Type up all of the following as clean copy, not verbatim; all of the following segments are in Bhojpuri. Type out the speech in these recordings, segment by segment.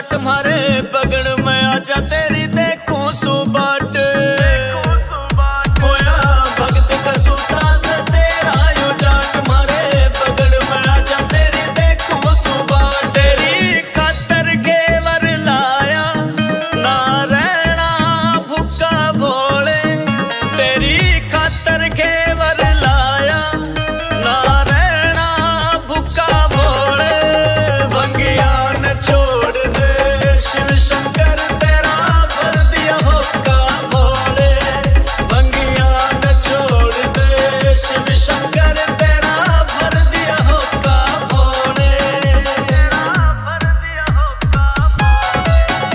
तुम्हारे पगड़ में आजा तेरी देखूं सुबाट होया भक्त का सूता से तेरा यू जाट मारे पगड़ में आजा तेरी देखूं सुबाट तेरी खातर घेवर लाया ना रहना भूखा भोले तेरी खातर घेवर लाया ना रहना भूखा भोले भंगिया न छोड़ दे शिव शंकर तेरा भर दिया होका भोले भंगिया न छोड़ दे शिव शंकर तेरा भर दिया होका भोले तेरा भर दिया होका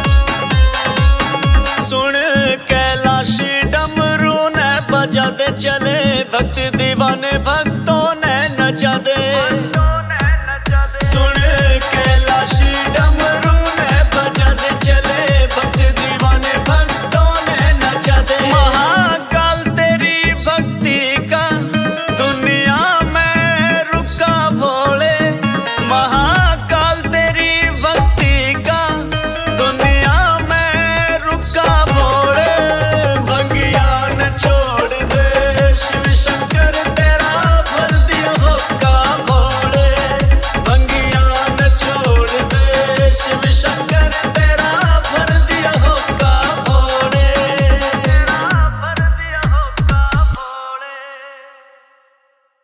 सुन कैलाशी डमरू ने बजा दे